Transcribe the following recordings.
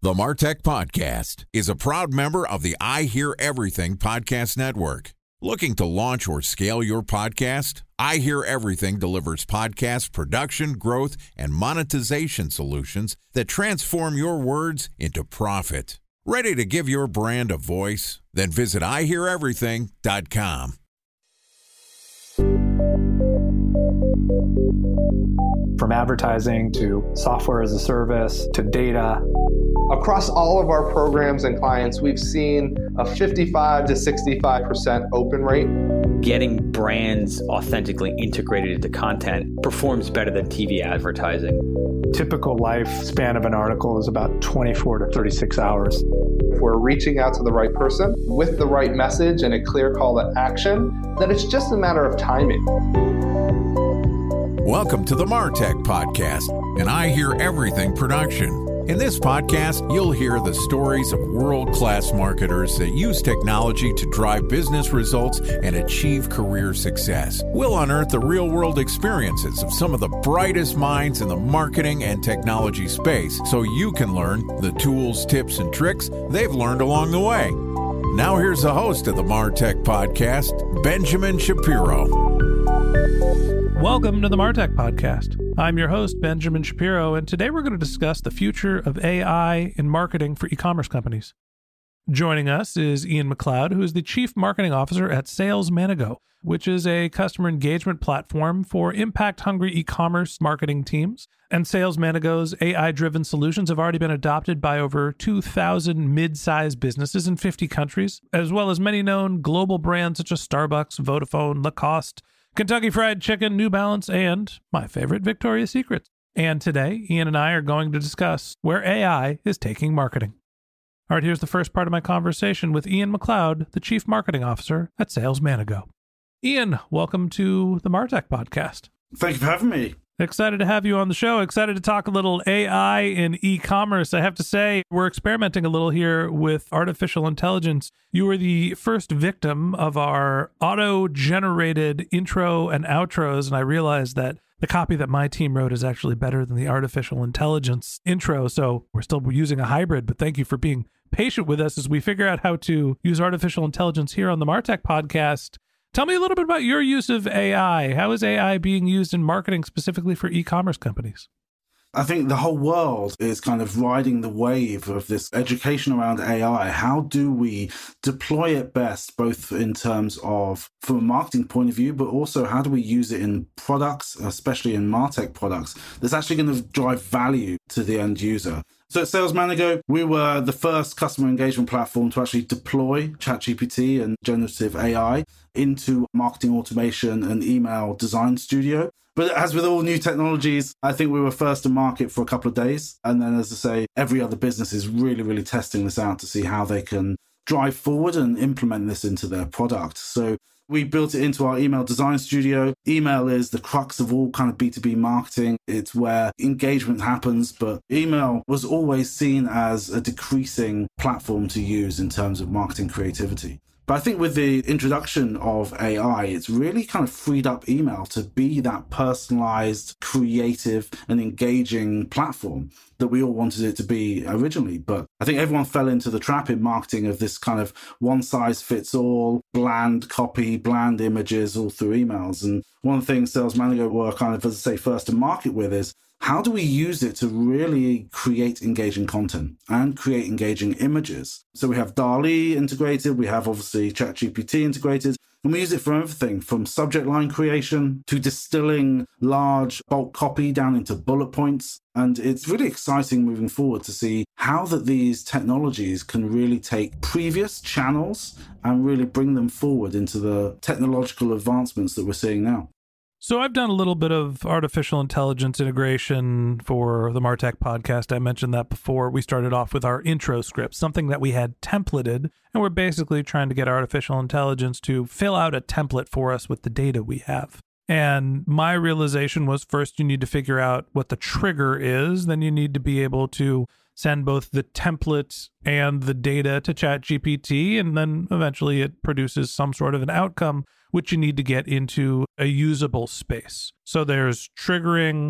The MarTech Podcast is a proud member of the I Hear Everything Podcast Network. Looking to launch or scale your podcast? I Hear Everything delivers podcast production, growth, and monetization solutions that transform your words into profit. Ready to give your brand a voice? Then visit iheareverything.com. From advertising to software as a service to data. Across all of our programs and clients, we've seen a 55 to 65% open rate. Getting brands authentically integrated into content performs better than TV advertising. Typical lifespan of an article is about 24 to 36 hours. If we're reaching out to the right person with the right message and a clear call to action, then it's just a matter of timing. Welcome to the MarTech Podcast, an I Hear Everything production. In this podcast, you'll hear the stories of world-class marketers that use technology to drive business results and achieve career success. We'll unearth the real-world experiences of some of the brightest minds in the marketing and technology space so you can learn the tools, tips, and tricks they've learned along the way. Now here's the host of the MarTech Podcast, Benjamin Shapiro. Welcome to the MarTech Podcast. I'm your host, Benjamin Shapiro, and today we're going to discuss the future of AI in marketing for e-commerce companies. Joining us is Ian McLeod, who is the Chief Marketing Officer at SalesManago, which is a customer engagement platform for impact-hungry e-commerce marketing teams. And SalesManago's AI-driven solutions have already been adopted by over 2,000 mid-sized businesses in 50 countries, as well as many known global brands such as Starbucks, Vodafone, Lacoste, Kentucky Fried Chicken, New Balance, and my favorite, Victoria's Secret. And today, Ian and I are going to discuss where AI is taking marketing. All right, here's the first part of my conversation with Ian McLeod, the Chief Marketing Officer at SalesManago. Ian, welcome to the MarTech Podcast. Thank you for having me. Excited to have you on the show. Excited to talk a little AI in e-commerce. I have to say, we're experimenting a little here with artificial intelligence. You were the first victim of our auto-generated intro and outros, and I realized that the copy that my team wrote is actually better than the artificial intelligence intro, so we're still using a hybrid, but thank you for being patient with us as we figure out how to use artificial intelligence here on the MarTech Podcast. Tell me a little bit about your use of AI. How is AI being used in marketing specifically for e-commerce companies? I think the whole world is kind of riding the wave of this education around AI. How do we deploy it best, both in terms of from a marketing point of view, but also how do we use it in products, especially in MarTech products, that's actually going to drive value to the end user. So at SalesManago, we were the first customer engagement platform to actually deploy ChatGPT and generative AI into marketing automation and email design studio. But as with all new technologies, I think we were first to market for a couple of days. And then, as I say, every other business is really testing this out to see how they can drive forward and implement this into their product. So we built it into our email design studio. Email is the crux of all kind of B2B marketing. It's where engagement happens, but email was always seen as a decreasing platform to use in terms of marketing creativity. But I think with the introduction of AI, it's really kind of freed up email to be that personalized, creative, and engaging platform that we all wanted it to be originally. But I think everyone fell into the trap in marketing of this kind of one-size-fits-all, bland copy, bland images all through emails. And one of the things SalesManago were kind of, as I say, first to market with is, how do we use it to really create engaging content and create engaging images? So we have DALL-E integrated, we have obviously ChatGPT integrated, and we use it for everything from subject line creation to distilling large bulk copy down into bullet points. And it's really exciting moving forward to see how that these technologies can really take previous channels and really bring them forward into the technological advancements that we're seeing now. So I've done a little bit of artificial intelligence integration for the MarTech Podcast. I mentioned that before. We started off with our intro script, something that we had templated, and we're basically trying to get artificial intelligence to fill out a template for us with the data we have. And my realization was, first you need to figure out what the trigger is, then you need to be able to send both the template and the data to ChatGPT, and then eventually it produces some sort of an outcome, which you need to get into a usable space. So there's triggering,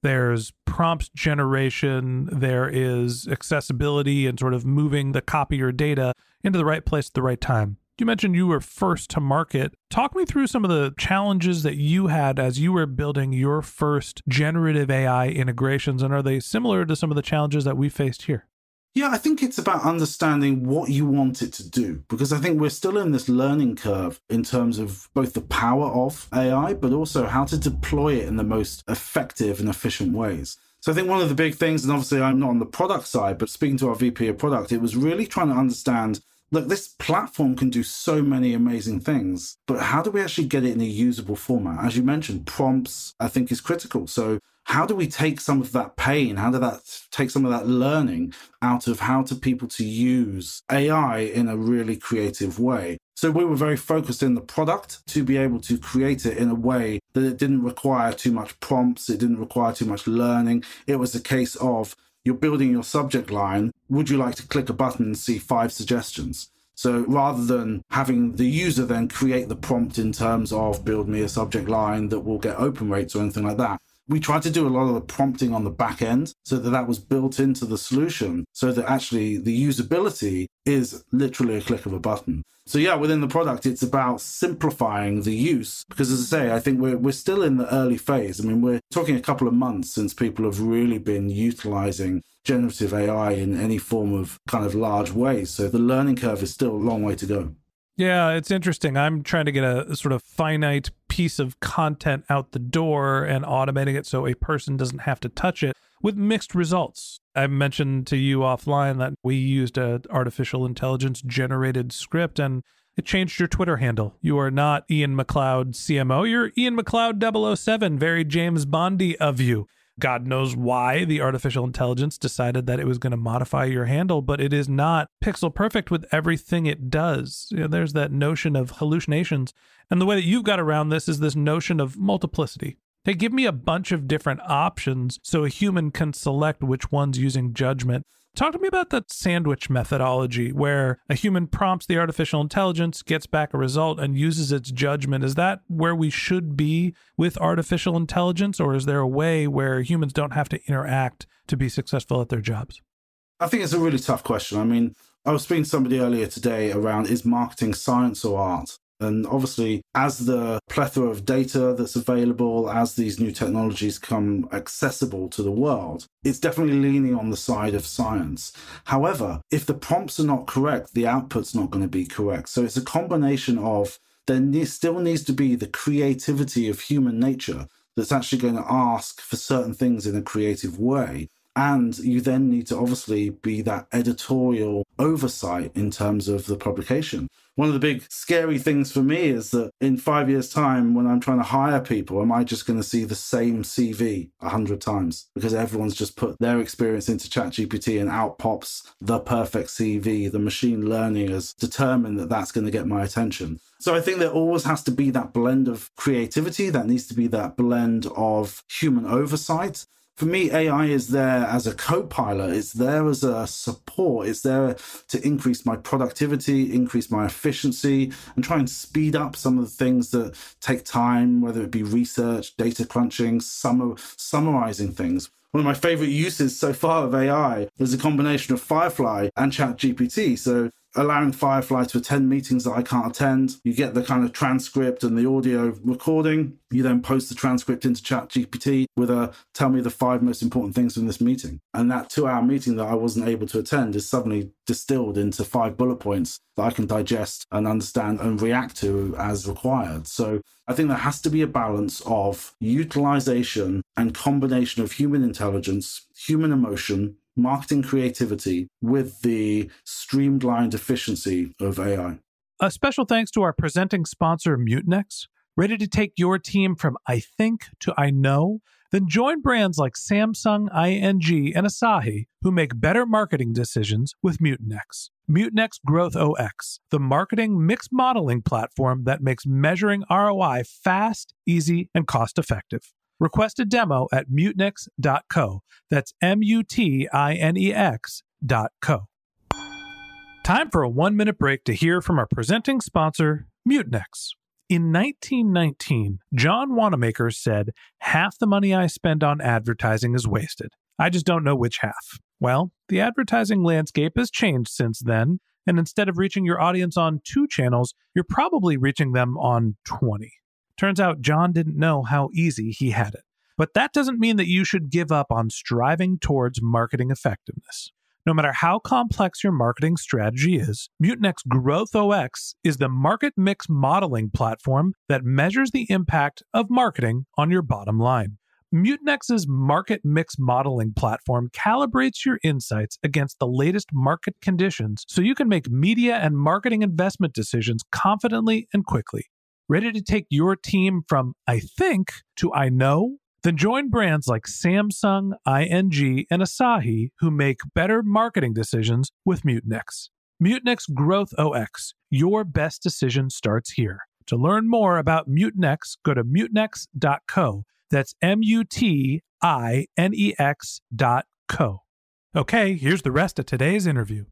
there's prompt generation, there is accessibility and sort of moving the copy or data into the right place at the right time. You mentioned you were first to market. Talk me through some of the challenges that you had as you were building your first generative AI integrations, and are they similar to some of the challenges that we faced here? Yeah, I think it's about understanding what you want it to do, because I think we're still in this learning curve in terms of both the power of AI, but also how to deploy it in the most effective and efficient ways. So I think one of the big things, and obviously I'm not on the product side, but speaking to our VP of product, it was really trying to understand, look, this platform can do so many amazing things, but how do we actually get it in a usable format? As you mentioned, prompts, I think, is critical. So how do we take some of that pain? How do that take some of that learning out of how to people to use AI in a really creative way? So we were very focused in the product to be able to create it in a way that it didn't require too much prompts. It didn't require too much learning. It was a case of, you're building your subject line. Would you like to click a button and see 5 suggestions? So rather than having the user then create the prompt in terms of build me a subject line that will get open rates or anything like that, we tried to do a lot of the prompting on the back end so that that was built into the solution so that actually the usability is literally a click of a button. So yeah, within the product, it's about simplifying the use because, as I say, I think we're still in the early phase. I mean, we're talking a couple of months since people have really been utilizing generative AI in any form of kind of large ways. So the learning curve is still a long way to go. Yeah, it's interesting. I'm trying to get a sort of finite piece of content out the door and automating it so a person doesn't have to touch it with mixed results. I mentioned to you offline that we used an artificial intelligence generated script and it changed your Twitter handle. You are not Ian McLeod CMO. You're Ian McLeod 007, very James Bondy of you. God knows why the artificial intelligence decided that it was going to modify your handle, but it is not pixel perfect with everything it does. You know, there's that notion of hallucinations. And the way that you've got around this is this notion of multiplicity. Hey, give me a bunch of different options so a human can select which one's using judgment. Talk to me about that sandwich methodology where a human prompts the artificial intelligence, gets back a result, and uses its judgment. Is that where we should be with artificial intelligence, or is there a way where humans don't have to interact to be successful at their jobs? I think it's a really tough question. I mean, I was speaking to somebody earlier today around, is marketing science or art? And obviously, as the plethora of data that's available, as these new technologies come accessible to the world, it's definitely leaning on the side of science. However, if the prompts are not correct, the output's not going to be correct. So it's a combination of still needs to be the creativity of human nature that's actually going to ask for certain things in a creative way. And you then need to obviously be that editorial oversight in terms of the publication. One of the big scary things for me is that in 5 years' time, when I'm trying to hire people, am I just going to see the same CV 100 times? Because everyone's just put their experience into ChatGPT and out pops the perfect CV. The machine learning has determined that that's going to get my attention. So I think there always has to be that blend of creativity. That needs to be that blend of human oversight. For me, AI is there as a co-pilot. It's there as a support. It's there to increase my productivity, increase my efficiency, and try and speed up some of the things that take time, whether it be research, data crunching, summarizing things. One of my favorite uses so far of AI is a combination of Firefly and ChatGPT. So allowing Firefly to attend meetings that I can't attend. You get the kind of transcript and the audio recording. You then post the transcript into ChatGPT with tell me the 5 most important things from this meeting. And that 2-hour meeting that I wasn't able to attend is suddenly distilled into 5 bullet points that I can digest and understand and react to as required. So I think there has to be a balance of utilization and combination of human intelligence, human emotion, marketing creativity with the streamlined efficiency of AI. A special thanks to our presenting sponsor, Mutinex. Ready to take your team from I think to I know? Then join brands like Samsung, ING, and Asahi who make better marketing decisions with Mutinex. Mutinex Growth OX, the marketing mix modeling platform that makes measuring ROI fast, easy, and cost-effective. Request a demo at Mutinex.co. That's Mutinex.co. Time for a 1-minute break to hear from our presenting sponsor, Mutinex. In 1919, John Wanamaker said, "Half the money I spend on advertising is wasted. I just don't know which half." Well, the advertising landscape has changed since then, and instead of reaching your audience on 2 channels, you're probably reaching them on 20. Turns out John didn't know how easy he had it. But that doesn't mean that you should give up on striving towards marketing effectiveness. No matter how complex your marketing strategy is, Mutinex GrowthOS is the market mix modeling platform that measures the impact of marketing on your bottom line. Mutinex's market mix modeling platform calibrates your insights against the latest market conditions so you can make media and marketing investment decisions confidently and quickly. Ready to take your team from "I think" to "I know"? Then join brands like Samsung, ING, and Asahi who make better marketing decisions with Mutinex. Mutinex GrowthOS. Your best decision starts here. To learn more about Mutinex, go to mutinex.co. That's MUTINEX.co. Okay, here's the rest of today's interview.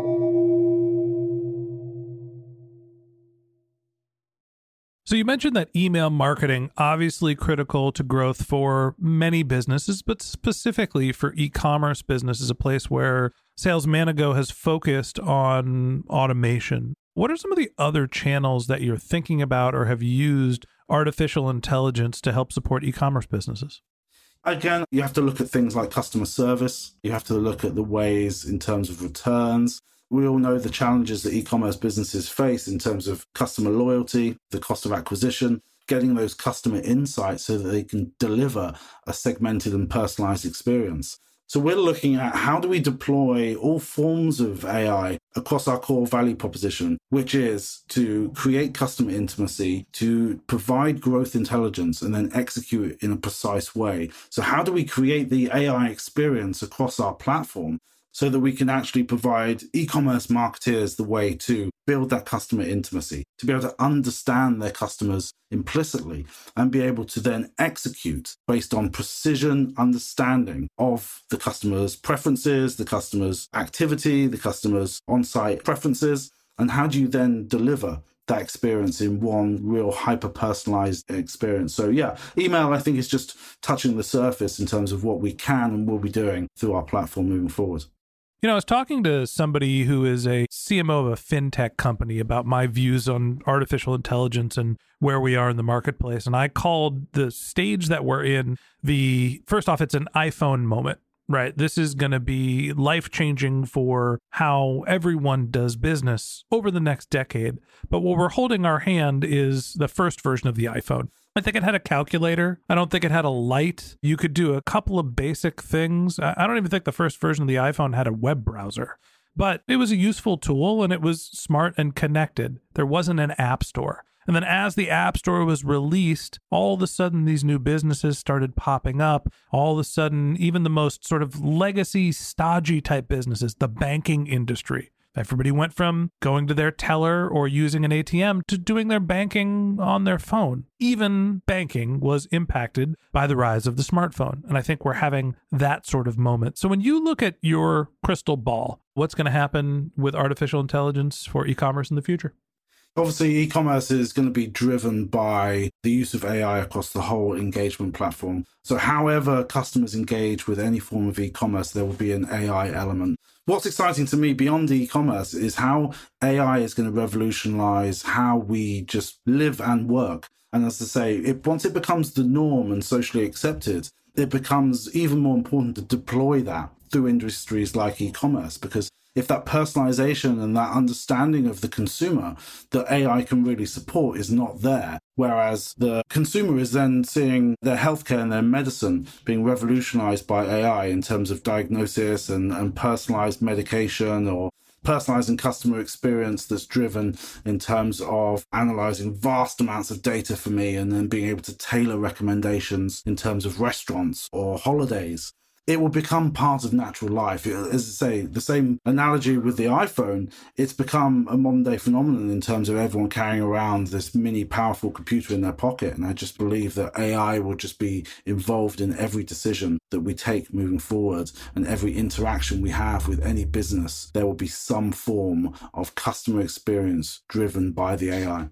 So you mentioned that email marketing, obviously critical to growth for many businesses, but specifically for e-commerce business, a place where Salesmanago has focused on automation. What are some of the other channels that you're thinking about or have used artificial intelligence to help support e-commerce businesses? Again, you have to look at things like customer service. You have to look at the ways in terms of returns. We all know the challenges that e-commerce businesses face in terms of customer loyalty, the cost of acquisition, getting those customer insights so that they can deliver a segmented and personalized experience. So we're looking at how do we deploy all forms of AI across our core value proposition, which is to create customer intimacy, to provide growth intelligence, and then execute it in a precise way. So how do we create the AI experience across our platform so that we can actually provide e-commerce marketeers the way to build that customer intimacy, to be able to understand their customers implicitly and be able to then execute based on precision understanding of the customer's preferences, the customer's activity, the customer's on-site preferences, and how do you then deliver that experience in one real hyper-personalized experience. So yeah, email, I think, is just touching the surface in terms of what we can and will be doing through our platform moving forward. You know, I was talking to somebody who is a CMO of a fintech company about my views on artificial intelligence and where we are in the marketplace. And I called the stage that we're in first off, it's an iPhone moment, right? This is going to be life-changing for how everyone does business over the next decade. But what we're holding our hand is the first version of the iPhone. I think it had a calculator. I don't think it had a light. You could do a couple of basic things. I don't even think the first version of the iPhone had a web browser, but it was a useful tool and it was smart and connected. There wasn't an app store. And then as the app store was released, all of a sudden these new businesses started popping up. All of a sudden, even the most sort of legacy, stodgy type businesses, the banking industry, everybody went from going to their teller or using an ATM to doing their banking on their phone. Even banking was impacted by the rise of the smartphone. And I think we're having that sort of moment. So when you look at your crystal ball, what's going to happen with artificial intelligence for e-commerce in the future? Obviously, e-commerce is going to be driven by the use of AI across the whole engagement platform. So however customers engage with any form of e-commerce, there will be an AI element. What's exciting to me beyond e-commerce is how AI is going to revolutionize how we just live and work. And as I say, once it becomes the norm and socially accepted, it becomes even more important to deploy that through industries like e-commerce, because if that personalization and that understanding of the consumer that AI can really support is not there, whereas the consumer is then seeing their healthcare and their medicine being revolutionized by AI in terms of diagnosis and personalized medication, or personalizing customer experience that's driven in terms of analyzing vast amounts of data for me and then being able to tailor recommendations in terms of restaurants or holidays. It will become part of natural life. As I say, the same analogy with the iPhone, it's become a modern day phenomenon in terms of everyone carrying around this mini powerful computer in their pocket. And I just believe that AI will just be involved in every decision that we take moving forward, and every interaction we have with any business. There will be some form of customer experience driven by the AI.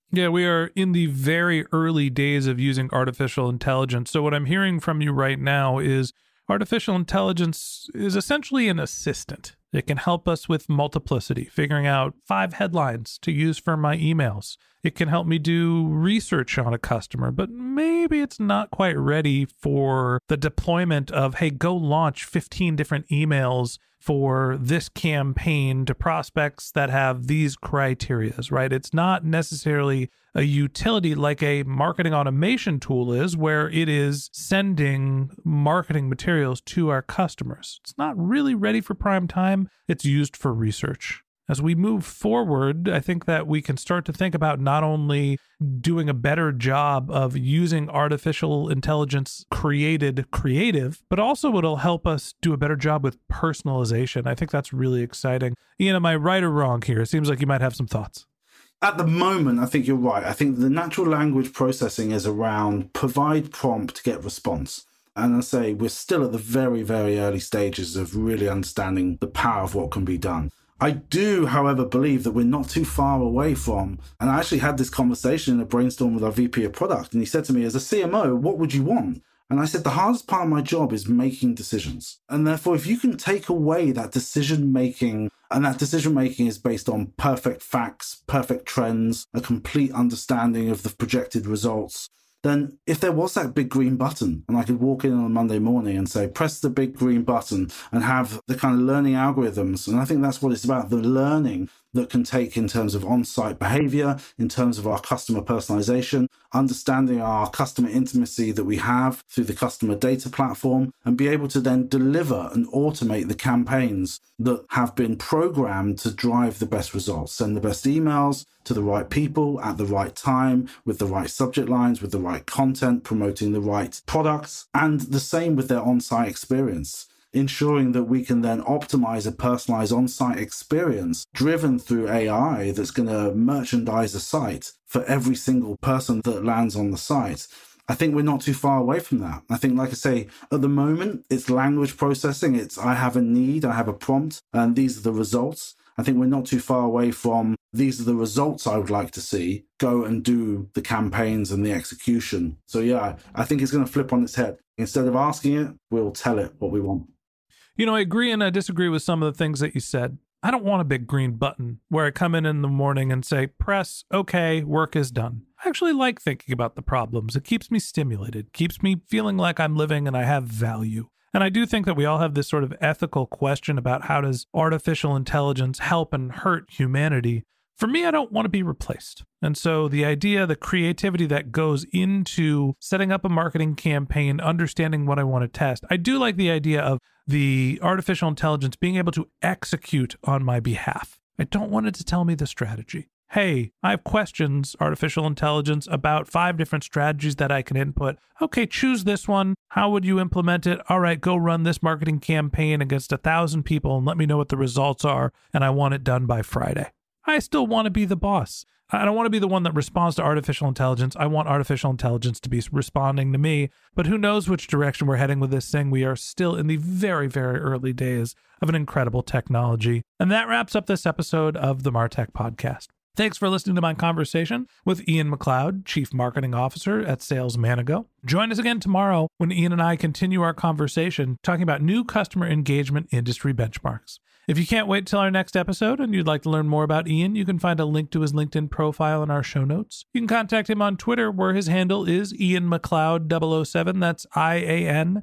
Yeah, we are in the very early days of using artificial intelligence. So what I'm hearing from you right now is artificial intelligence is essentially an assistant. It can help us with multiplicity, figuring out 5 headlines to use for my emails. It can help me do research on a customer, but maybe it's not quite ready for the deployment of, hey, go launch 15 different emails for this campaign to prospects that have these criterias, right? It's not necessarily a utility like a marketing automation tool is, where it is sending marketing materials to our customers. It's not really ready for prime time. It's used for research. As we move forward, I think that we can start to think about not only doing a better job of using artificial intelligence created creative, but also it'll help us do a better job with personalization. I think that's really exciting. Ian, am I right or wrong here? It seems like you might have some thoughts. At the moment, I think you're right. I think the natural language processing is around provide prompt, get response. And I say we're still at the very, very early stages of really understanding the power of what can be done. I do, however, believe that we're not too far away from, and I actually had this conversation in a brainstorm with our VP of product, and he said to me, as a CMO, what would you want? And I said, the hardest part of my job is making decisions. And therefore, if you can take away that decision-making, and that decision-making is based on perfect facts, perfect trends, a complete understanding of the projected results, then if there was that big green button and I could walk in on a Monday morning and say, press the big green button and have the kind of learning algorithms. And I think that's what it's about, the learning that can take in terms of on-site behavior, in terms of our customer personalization, understanding our customer intimacy that we have through the customer data platform, and be able to then deliver and automate the campaigns that have been programmed to drive the best results, send the best emails to the right people at the right time, with the right subject lines, with the right content, promoting the right products, and the same with their on-site experience. Ensuring that we can then optimize a personalized on-site experience driven through AI that's going to merchandise a site for every single person that lands on the site. I think we're not too far away from that. I think, like I say, at the moment, it's language processing. It's I have a need, I have a prompt, and these are the results. I think we're not too far away from these are the results I would like to see. Go and do the campaigns and the execution. So yeah, I think it's going to flip on its head. Instead of asking it, we'll tell it what we want. You know, I agree and I disagree with some of the things that you said. I don't want a big green button where I come in the morning and say, press, okay, work is done. I actually like thinking about the problems. It keeps me stimulated, keeps me feeling like I'm living and I have value. And I do think that we all have this sort of ethical question about how does artificial intelligence help and hurt humanity. For me, I don't want to be replaced. And so the idea, the creativity that goes into setting up a marketing campaign, understanding what I want to test, I do like the idea of the artificial intelligence being able to execute on my behalf. I don't want it to tell me the strategy. Hey, I have questions, artificial intelligence, about 5 different strategies that I can input. Okay, choose this one. How would you implement it? All right, go run this marketing campaign against 1,000 people and let me know what the results are. And I want it done by Friday. I still want to be the boss. I don't want to be the one that responds to artificial intelligence. I want artificial intelligence to be responding to me. But who knows which direction we're heading with this thing. We are still in the very, very early days of an incredible technology. And that wraps up this episode of the Martech Podcast. Thanks for listening to my conversation with Ian McLeod, Chief Marketing Officer at SalesManago. Join us again tomorrow when Ian and I continue our conversation talking about new customer engagement industry benchmarks. If you can't wait till our next episode and you'd like to learn more about Ian, you can find a link to his LinkedIn profile in our show notes. You can contact him on Twitter, where his handle is Ian McLeod 007. That's IAN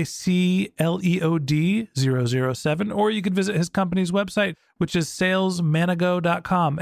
MACLEOD 007. Or you can visit his company's website, which is salesmanago.com,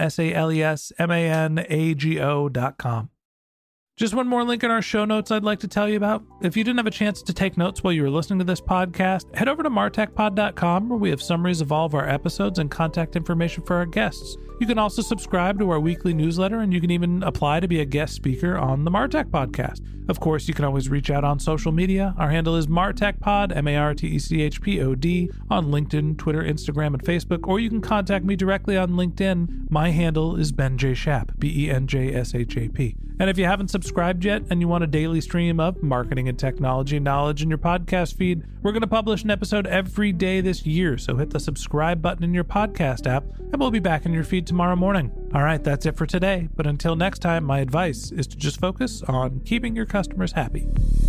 SalesManago.com. Just one more link in our show notes I'd like to tell you about. If you didn't have a chance to take notes while you were listening to this podcast, head over to martechpod.com, where we have summaries of all of our episodes and contact information for our guests. You can also subscribe to our weekly newsletter, and you can even apply to be a guest speaker on the Martech Podcast. Of course, you can always reach out on social media. Our handle is MartechPod, MarTechPod, on LinkedIn, Twitter, Instagram, and Facebook, or you can contact me directly on LinkedIn. My handle is Ben J. Shap, BenJShap. And if you haven't subscribed yet and you want a daily stream of marketing and technology knowledge in your podcast feed, we're going to publish an episode every day this year. So hit the subscribe button in your podcast app, and we'll be back in your feed tomorrow morning. All right, that's it for today. But until next time, my advice is to just focus on keeping your customers happy.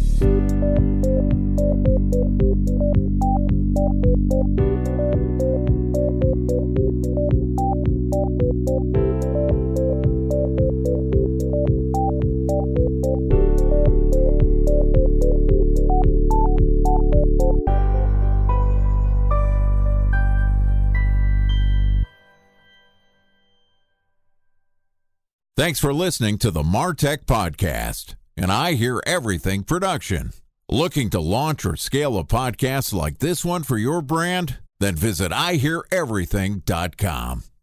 Thanks for listening to the Martech Podcast, an I Hear Everything production. Looking to launch or scale a podcast like this one for your brand? Then visit iheareverything.com.